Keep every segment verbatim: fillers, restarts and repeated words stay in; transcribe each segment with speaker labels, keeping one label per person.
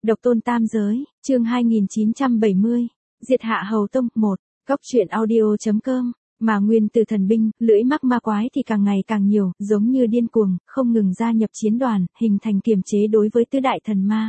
Speaker 1: Độc tôn tam giới, chương hai nghìn chín trăm bảy mươi, diệt Hạ Hầu Tông, một, Cốc truyện audio.com, mà nguyên từ thần binh, lưỡi mắc ma quái thì càng ngày càng nhiều, giống như điên cuồng, không ngừng gia nhập chiến đoàn, hình thành kiềm chế đối với tứ đại thần ma.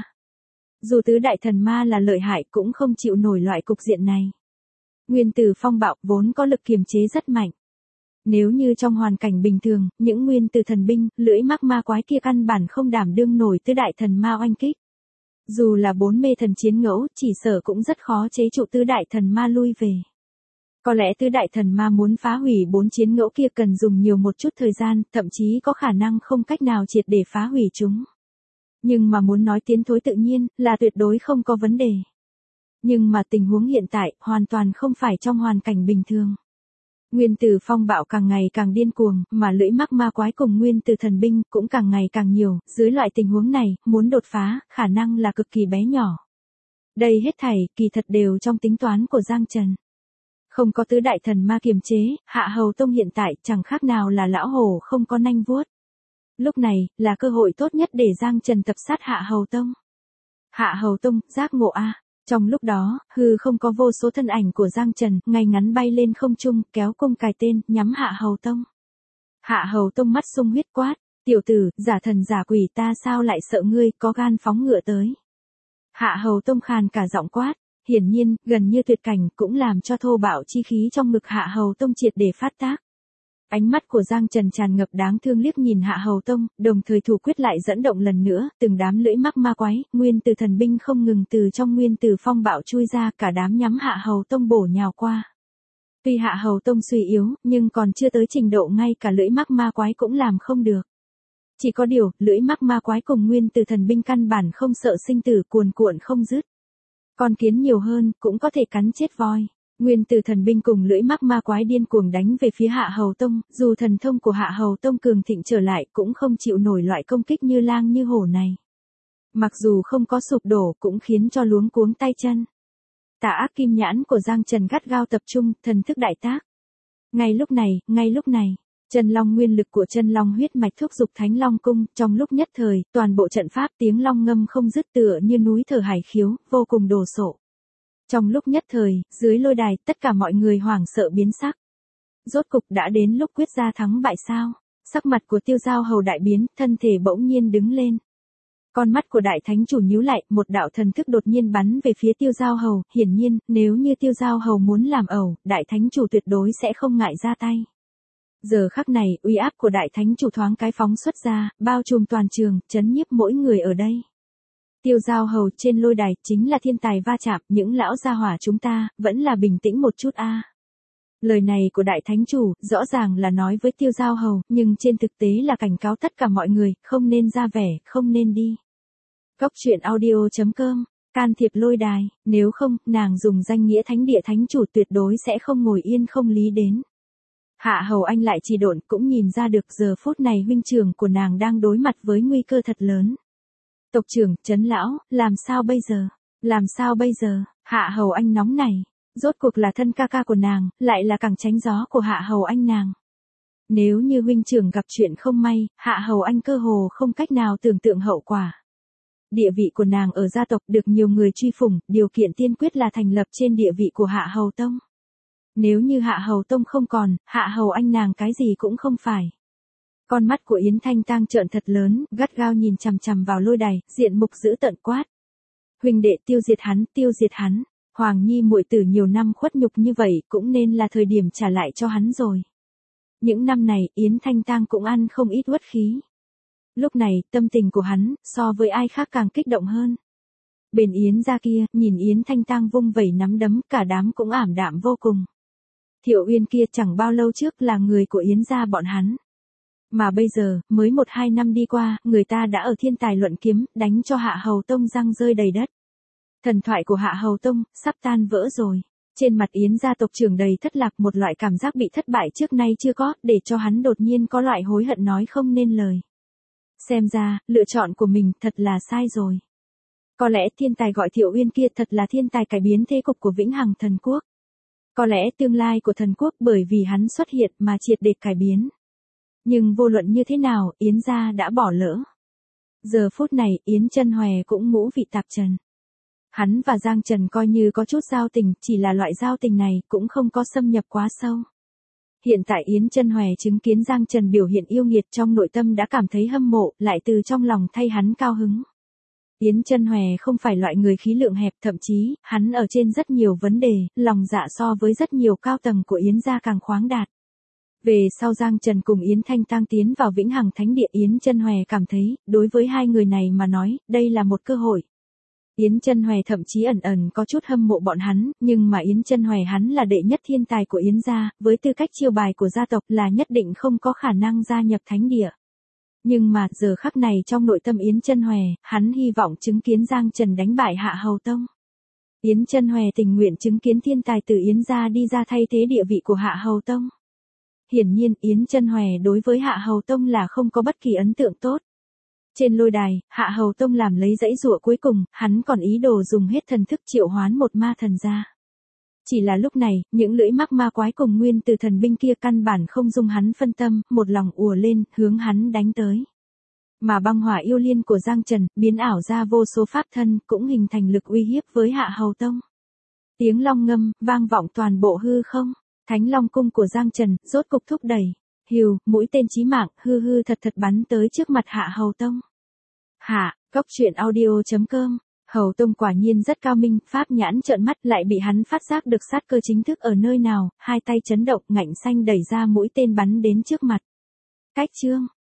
Speaker 1: Dù tứ đại thần ma là lợi hại cũng không chịu nổi loại cục diện này. Nguyên tử phong bạo vốn có lực kiềm chế rất mạnh. Nếu như trong hoàn cảnh bình thường, những nguyên tử thần binh, lưỡi mắc ma quái kia căn bản không đảm đương nổi tứ đại thần ma oanh kích. Dù là bốn mê thần chiến ngẫu, chỉ sợ cũng rất khó chế trụ tứ đại thần ma lui về. Có lẽ tứ đại thần ma muốn phá hủy bốn chiến ngẫu kia cần dùng nhiều một chút thời gian, thậm chí có khả năng không cách nào triệt để phá hủy chúng. Nhưng mà muốn nói tiến thối tự nhiên, là tuyệt đối không có vấn đề. Nhưng mà tình huống hiện tại, hoàn toàn không phải trong hoàn cảnh bình thường. Nguyên tử phong bạo càng ngày càng điên cuồng, mà lưỡi mắc ma quái cùng nguyên tử thần binh cũng càng ngày càng nhiều, dưới loại tình huống này, muốn đột phá, khả năng là cực kỳ bé nhỏ. Đây hết thảy, kỳ thật đều trong tính toán của Giang Trần. Không có tứ đại thần ma kiềm chế, Hạ Hầu Tông hiện tại chẳng khác nào là lão hổ không có nanh vuốt. Lúc này, là cơ hội tốt nhất để Giang Trần tập sát Hạ Hầu Tông. Hạ Hầu Tông, giác ngộ a. Trong lúc đó, hư không có vô số thân ảnh của Giang Trần, ngay ngắn bay lên không trung, kéo cung cài tên, nhắm Hạ Hầu Tông. Hạ Hầu Tông mắt sung huyết quát, tiểu tử, giả thần giả quỷ ta sao lại sợ ngươi, có gan phóng ngựa tới. Hạ Hầu Tông khàn cả giọng quát, hiển nhiên, gần như tuyệt cảnh cũng làm cho thô bạo chi khí trong ngực Hạ Hầu Tông triệt để phát tác. Ánh mắt của Giang Trần tràn ngập đáng thương liếc nhìn Hạ Hầu Tông, đồng thời thủ quyết lại dẫn động lần nữa, từng đám lưỡi mắc ma quái, nguyên tử thần binh không ngừng từ trong nguyên tử phong bạo chui ra, cả đám nhắm Hạ Hầu Tông bổ nhào qua. Tuy Hạ Hầu Tông suy yếu, nhưng còn chưa tới trình độ ngay cả lưỡi mắc ma quái cũng làm không được. Chỉ có điều, lưỡi mắc ma quái cùng nguyên tử thần binh căn bản không sợ sinh tử cuồn cuộn không dứt. Con kiến nhiều hơn, cũng có thể cắn chết voi. Nguyên tử thần binh cùng lưỡi mắc ma quái điên cuồng đánh về phía Hạ Hầu Tông, dù thần thông của Hạ Hầu Tông cường thịnh trở lại cũng không chịu nổi loại công kích như lang như hổ này. Mặc dù không có sụp đổ cũng khiến cho luống cuống tay chân. Tà ác kim nhãn của Giang Trần gắt gao tập trung, thần thức đại tác. Ngay lúc này, ngay lúc này, chân long nguyên lực của chân long huyết mạch thúc dục Thánh Long cung, trong lúc nhất thời, toàn bộ trận pháp tiếng long ngâm không dứt tựa như núi thở hải khiếu, vô cùng đồ sộ. Trong lúc nhất thời, dưới lôi đài, tất cả mọi người hoảng sợ biến sắc. Rốt cục đã đến lúc quyết ra thắng bại sao? Sắc mặt của Tiêu Giao Hầu đại biến, thân thể bỗng nhiên đứng lên. Con mắt của đại thánh chủ nhíu lại, một đạo thần thức đột nhiên bắn về phía Tiêu Giao Hầu, hiển nhiên, nếu như Tiêu Giao Hầu muốn làm ẩu, đại thánh chủ tuyệt đối sẽ không ngại ra tay. Giờ khắc này, uy áp của đại thánh chủ thoáng cái phóng xuất ra, bao trùm toàn trường, chấn nhiếp mỗi người ở đây. Tiêu Giao Hầu trên lôi đài chính là thiên tài va chạm, những lão gia hỏa chúng ta, vẫn là bình tĩnh một chút a. Lời này của đại thánh chủ, rõ ràng là nói với Tiêu Giao Hầu, nhưng trên thực tế là cảnh cáo tất cả mọi người, không nên ra vẻ, không nên đi. Cốc truyện audio.com, can thiệp lôi đài, nếu không, nàng dùng danh nghĩa thánh địa thánh chủ tuyệt đối sẽ không ngồi yên không lý đến. Hạ Hầu Anh lại trì độn cũng nhìn ra được giờ phút này huynh trưởng của nàng đang đối mặt với nguy cơ thật lớn. Tộc trưởng, Trấn lão, làm sao bây giờ? Làm sao bây giờ? Hạ Hầu Anh nóng này. Rốt cuộc là thân ca ca của nàng, lại là càng tránh gió của Hạ Hầu Anh nàng. Nếu như huynh trưởng gặp chuyện không may, Hạ Hầu Anh cơ hồ không cách nào tưởng tượng hậu quả. Địa vị của nàng ở gia tộc được nhiều người truy phủng, điều kiện tiên quyết là thành lập trên địa vị của Hạ Hầu Tông. Nếu như Hạ Hầu Tông không còn, Hạ Hầu Anh nàng cái gì cũng không phải. Con mắt của Yến Thanh Tang trợn thật lớn, gắt gao nhìn chằm chằm vào lôi đài, diện mục dữ tợn quát. Huynh đệ tiêu diệt hắn, tiêu diệt hắn. Hoàng Nhi muội tử nhiều năm khuất nhục như vậy, cũng nên là thời điểm trả lại cho hắn rồi. Những năm này, Yến Thanh Tang cũng ăn không ít uất khí. Lúc này, tâm tình của hắn, so với ai khác càng kích động hơn. Bên Yến gia kia, nhìn Yến Thanh Tang vung vẩy nắm đấm, cả đám cũng ảm đạm vô cùng. Thiệu Uyên kia chẳng bao lâu trước là người của Yến gia bọn hắn. Mà bây giờ, mới một hai năm đi qua, người ta đã ở thiên tài luận kiếm, đánh cho Hạ Hầu Tông răng rơi đầy đất. Thần thoại của Hạ Hầu Tông, sắp tan vỡ rồi. Trên mặt Yến gia tộc trưởng đầy thất lạc, một loại cảm giác bị thất bại trước nay chưa có, để cho hắn đột nhiên có loại hối hận nói không nên lời. Xem ra, lựa chọn của mình thật là sai rồi. Có lẽ thiên tài gọi Thiệu Uyên kia thật là thiên tài cải biến thế cục của Vĩnh Hằng Thần Quốc. Có lẽ tương lai của thần quốc bởi vì hắn xuất hiện mà triệt để cải biến. Nhưng vô luận như thế nào, Yến gia đã bỏ lỡ. Giờ phút này, Yến Chân Hòe cũng ngũ vị tạp trần. Hắn và Giang Trần coi như có chút giao tình, chỉ là loại giao tình này cũng không có xâm nhập quá sâu. Hiện tại Yến Chân Hoè chứng kiến Giang Trần biểu hiện yêu nghiệt trong nội tâm đã cảm thấy hâm mộ, lại từ trong lòng thay hắn cao hứng. Yến Chân Hoè không phải loại người khí lượng hẹp, thậm chí, hắn ở trên rất nhiều vấn đề, lòng dạ so với rất nhiều cao tầng của Yến gia càng khoáng đạt. Về sau Giang Trần cùng Yến Thanh Tang tiến vào Vĩnh Hằng Thánh Địa, Yến Chân Hoè cảm thấy, đối với hai người này mà nói, đây là một cơ hội. Yến Chân Hoè thậm chí ẩn ẩn có chút hâm mộ bọn hắn, nhưng mà Yến Chân Hoè hắn là đệ nhất thiên tài của Yến gia, với tư cách chiêu bài của gia tộc là nhất định không có khả năng gia nhập Thánh Địa. Nhưng mà giờ khắc này trong nội tâm Yến Chân Hoè, hắn hy vọng chứng kiến Giang Trần đánh bại Hạ Hầu Tông. Yến Chân Hoè tình nguyện chứng kiến thiên tài từ Yến gia đi ra thay thế địa vị của Hạ Hầu Tông. Hiển nhiên Yến Chân Hoè đối với Hạ Hầu Tông là không có bất kỳ ấn tượng tốt. Trên lôi đài, Hạ Hầu Tông làm lấy dãy dụa cuối cùng, hắn còn ý đồ dùng hết thần thức triệu hoán một ma thần ra. Chỉ là lúc này, những lưỡi mắc ma quái cùng nguyên từ thần binh kia căn bản không dung hắn phân tâm, một lòng ùa lên, hướng hắn đánh tới. Mà băng hỏa yêu liên của Giang Trần, biến ảo ra vô số pháp thân, cũng hình thành lực uy hiếp với Hạ Hầu Tông. Tiếng long ngâm, vang vọng toàn bộ hư không, Thánh Long cung của Giang Trần, rốt cục thúc đẩy. Hiu, mũi tên chí mạng, hư hư thật thật bắn tới trước mặt Hạ Hầu Tông. Hạ, cốc truyện audio chấm com. Hầu Tông quả nhiên rất cao minh, pháp nhãn trợn mắt, lại bị hắn phát giác được sát cơ chính thức ở nơi nào, hai tay chấn động, ngạnh xanh đẩy ra mũi tên bắn đến trước mặt. Cách chương.